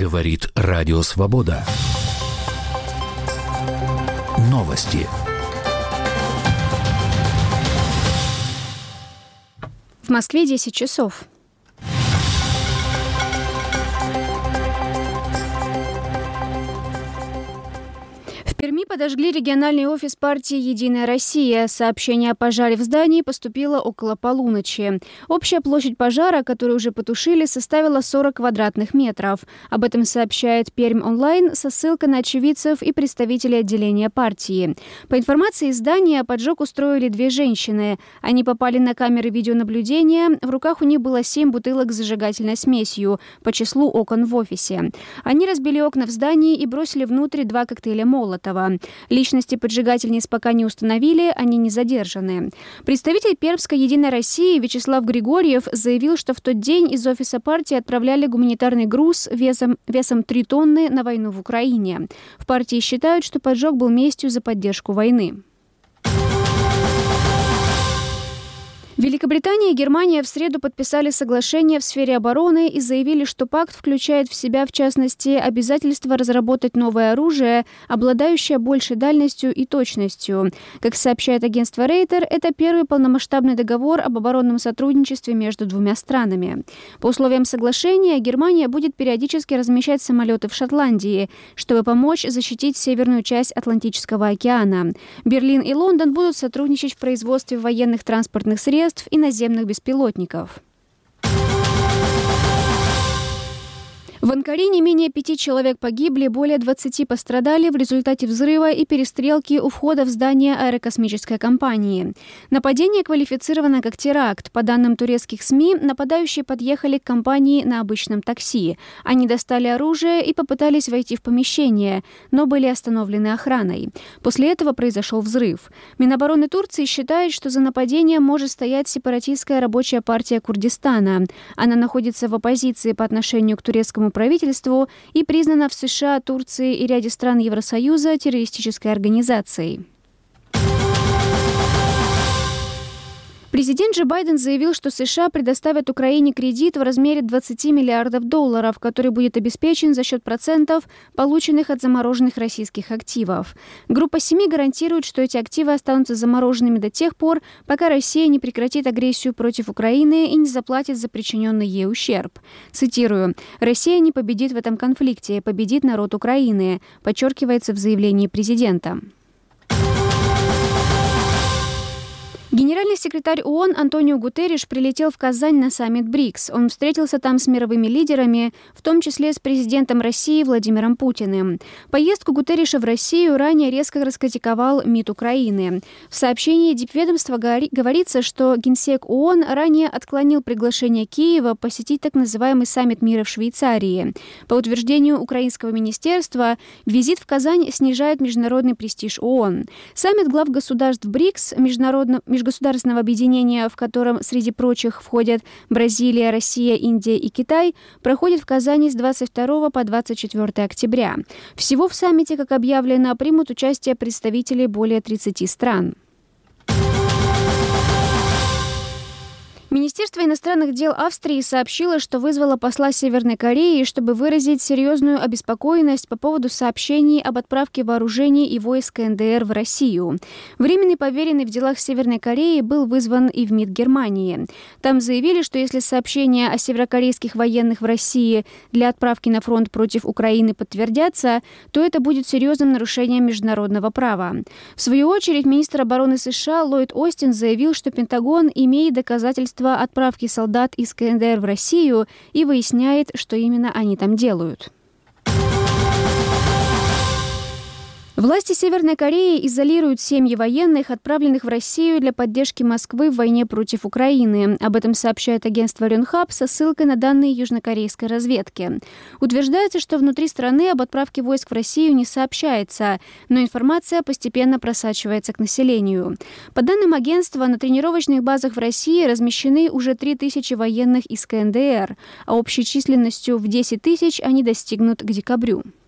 Говорит Радио Свобода. Новости. В Москве 10 часов. В Перми подожгли региональный офис партии «Единая Россия». Сообщение о пожаре в здании поступило около полуночи. Общая площадь пожара, которую уже потушили, составила 40 квадратных метров. Об этом сообщает Пермь-онлайн со ссылкой на очевидцев и представителей отделения партии. По информации издания, поджог устроили две женщины. Они попали на камеры видеонаблюдения. В руках у них было 7 бутылок с зажигательной смесью по числу окон в офисе. Они разбили окна в здании и бросили внутрь 2 коктейля Молотова. Личности поджигательниц пока не установили, они не задержаны. Представитель Пермской «Единой России» Вячеслав Григорьев заявил, что в тот день из офиса партии отправляли гуманитарный груз весом 3 тонны на войну в Украине. В партии считают, что поджог был местью за поддержку войны. Великобритания и Германия в среду подписали соглашение в сфере обороны и заявили, что пакт включает в себя, в частности, обязательство разработать новое оружие, обладающее большей дальностью и точностью. Как сообщает агентство Рейтер, это первый полномасштабный договор об оборонном сотрудничестве между двумя странами. По условиям соглашения, Германия будет периодически размещать самолеты в Шотландии, чтобы помочь защитить северную часть Атлантического океана. Берлин и Лондон будут сотрудничать в производстве военных транспортных средств и наземных беспилотников. В Анкаре не менее 5 человек погибли, более 20 пострадали в результате взрыва и перестрелки у входа в здание аэрокосмической компании. Нападение квалифицировано как теракт. По данным турецких СМИ, нападающие подъехали к компании на обычном такси. Они достали оружие и попытались войти в помещение, но были остановлены охраной. После этого произошел взрыв. Минобороны Турции считает, что за нападением может стоять сепаратистская рабочая партия Курдистана. Она находится в оппозиции по отношению к турецкому правительству и признана в США, Турции и ряде стран Евросоюза террористической организацией. Президент Джо Байден заявил, что США предоставят Украине кредит в размере $20 миллиардов, который будет обеспечен за счет процентов, полученных от замороженных российских активов. Группа 7 гарантирует, что эти активы останутся замороженными до тех пор, пока Россия не прекратит агрессию против Украины и не заплатит за причиненный ей ущерб. Цитирую: «Россия не победит в этом конфликте, победит народ Украины», подчеркивается в заявлении президента. Генеральный секретарь ООН Антонио Гутерриш прилетел в Казань на саммит БРИКС. Он встретился там с мировыми лидерами, в том числе с президентом России Владимиром Путиным. Поездку Гутерриша в Россию ранее резко раскритиковал МИД Украины. В сообщении дипведомства говорится, что Генсек ООН ранее отклонил приглашение Киева посетить так называемый саммит мира в Швейцарии. По утверждению украинского министерства, визит в Казань снижает международный престиж ООН. Саммит глав государств БРИКС, межгосударственного объединения, в котором, среди прочих, входят Бразилия, Россия, Индия и Китай, проходит в Казани с 22 по 24 октября. Всего в саммите, как объявлено, примут участие представители более 30 стран. Министерство иностранных дел Австрии сообщило, что вызвало посла Северной Кореи, чтобы выразить серьезную обеспокоенность по поводу сообщений об отправке вооружений и войск КНДР в Россию. Временный поверенный в делах Северной Кореи был вызван и в МИД Германии. Там заявили, что если сообщения о северокорейских военных в России для отправки на фронт против Украины подтвердятся, то это будет серьезным нарушением международного права. В свою очередь, министр обороны США Ллойд Остин заявил, что Пентагон имеет доказательства отправки солдат из КНДР в Россию и выясняет, что именно они там делают. Власти Северной Кореи изолируют семьи военных, отправленных в Россию для поддержки Москвы в войне против Украины. Об этом сообщает агентство Рёнхап со ссылкой на данные южнокорейской разведки. Утверждается, что внутри страны об отправке войск в Россию не сообщается, но информация постепенно просачивается к населению. По данным агентства, на тренировочных базах в России размещены уже 3000 военных из КНДР, а общей численностью в 10 тысяч они достигнут к декабрю.